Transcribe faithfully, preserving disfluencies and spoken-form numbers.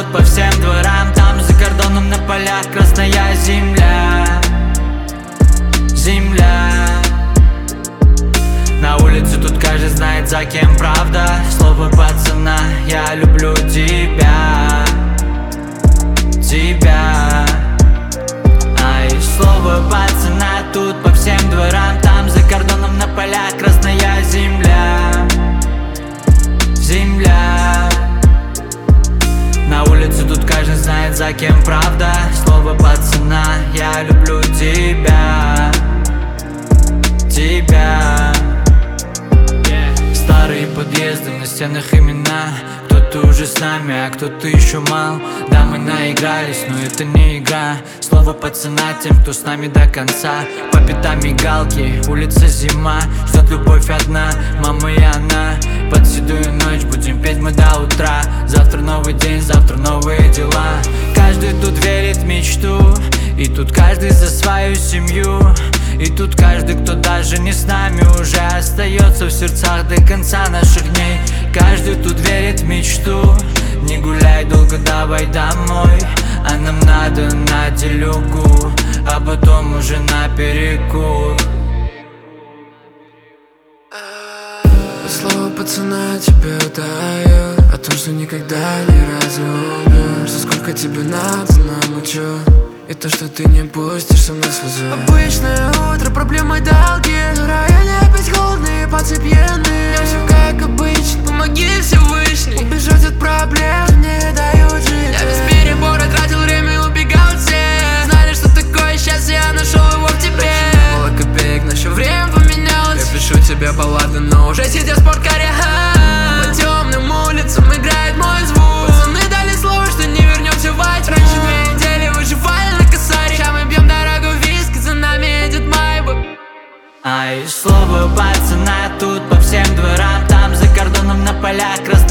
тут по всем дворам, там за кордоном на полях красная земля. Земля. На улице тут каждый знает, за кем правда. Слово пацана, я люблю тебя. Тебя. Ай, слово пацана тут по всем дворам, там за кордоном на полях красная земля. Земля. На улице тут каждый знает, за кем правда. Слово пацана, я люблю тебя. Тебя. Старые подъезды, на стенах имена. Кто-то уже с нами, а кто-то еще мал. Да, мы наигрались, но это не игра. Слово пацана тем, кто с нами до конца. По пятам мигалки, улица зима. Ждет любовь одна, мама и она. Под седую ночь будем петь мы до утра. Завтра новый день, завтра новые дела. Каждый тут верит в мечту, и тут каждый за свою семью. И тут каждый, кто даже не с нами, уже остается в сердцах до конца наших дней. Каждый тут верит в мечту. Не гуляй долго, давай домой. А нам надо на делюгу, а потом уже на перекур. Слово пацана тебе даю о том, что никогда ни разу умрешь. За сколько тебе надо, нам чё? И то, что ты не пустишь со мной слезу. Обычное утро, проблемы долги. В районе опять холодные, пацы пьяные. Все как обычно, помоги Всевышний убежать от проблем, не дают жить. Я без перебора тратил время, убегал от всех. Знали, что такое счастье, я нашел его в тебе. Не было копеек, но еще время поменялось. Я пишу тебе баллады, но уже сидя в спорткаре. По темным улицам играет мой звук. Пацаны дали слово, что не вернемся в ать. Раньше две недели выживали на косаре. Сейчас мы пьем дорогу виски, за нами едет Майбах. Ай, слово пацана тут по всем дворам, там за кордоном на полях красная